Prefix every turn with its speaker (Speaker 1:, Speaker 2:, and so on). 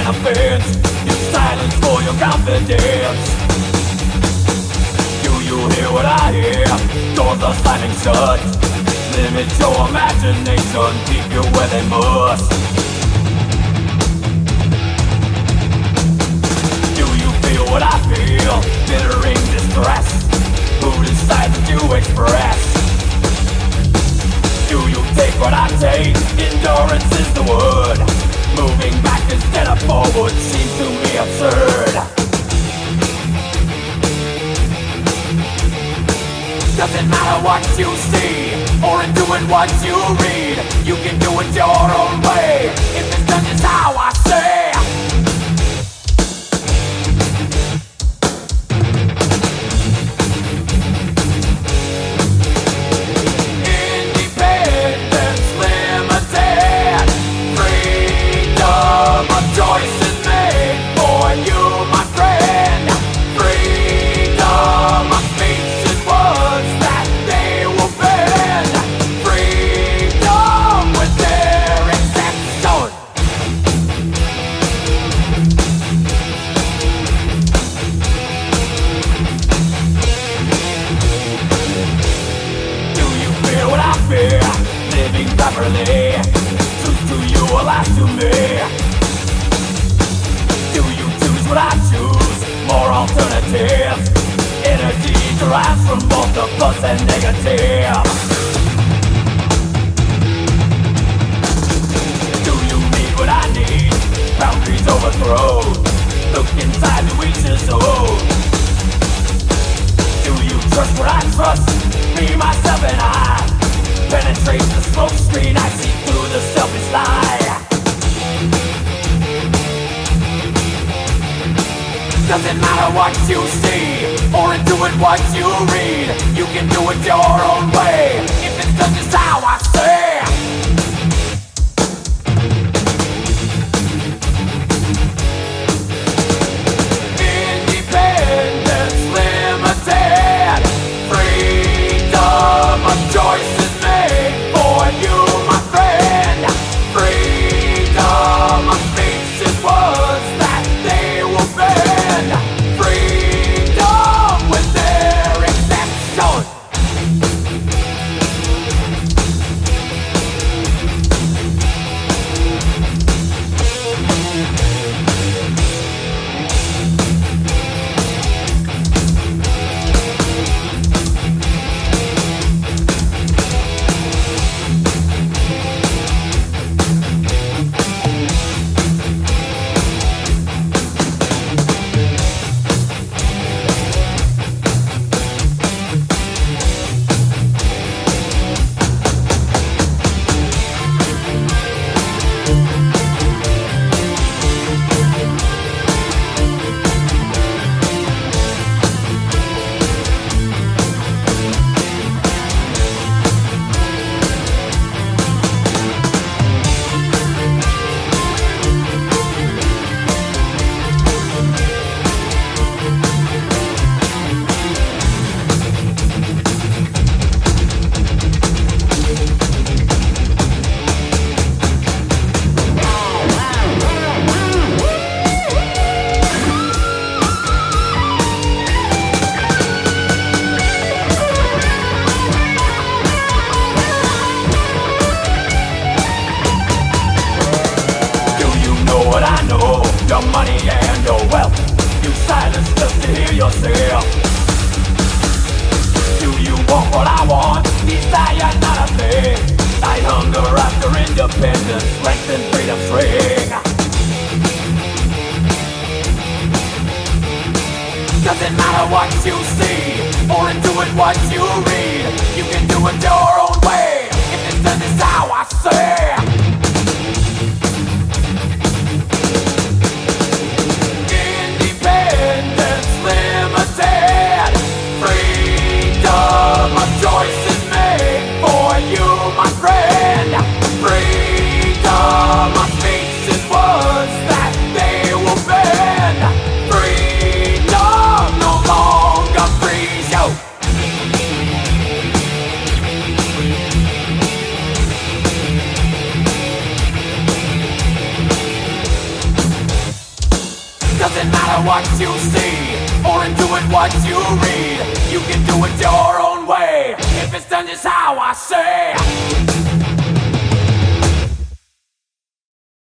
Speaker 1: offense. Use silence for your confidence. Do you hear what I hear? Doors are slamming shut. Limit your imagination, keep you where they must. Do you feel what I feel? Bittering distress. Who decides to express? Do you take what I take? Endurance is the word. Moving back instead of forward seems to me absurd. Doesn't matter what you see, or in doing what you read. You can do it your own way, if it's done just how I say. Independence limited. Freedom of choice is made for you, my friend. Freedom of speech is words that they will bend. Freedom with their exception. Do you fear what I fear? Living properly. Truth to you or lies to me? Do you choose what I choose? More alternatives. Energy derives from both the plus and negative. Do you need what I need? Boundaries overthrown. Look inside to each his own. Do you trust what I trust? Me, myself, and I penetrate the smoke screen. I see through the selfish lie. Doesn't matter what you see, or in doing what you read. You can do it your own way, if it's done just how I say. Independence limited. Freedom of choice is made for you, my friend. Freedom of speech is words that they will bend. Freedom with their exception. Your money and your wealth. You silence just to hear yourself. Do you want what I want? Desire not a thing. I hunger after independence, strength and freedom ring. Doesn't matter what you see, or in doing what you read. You can do it your own way, if it's done is how I say. Limited. Freedom of choice is made for you, my friend. Freedom of speech is words that they will bend. Freedom no longer frees you. doesn't matter what you see or into it what you read. You can do it your own way if it's done just how I say.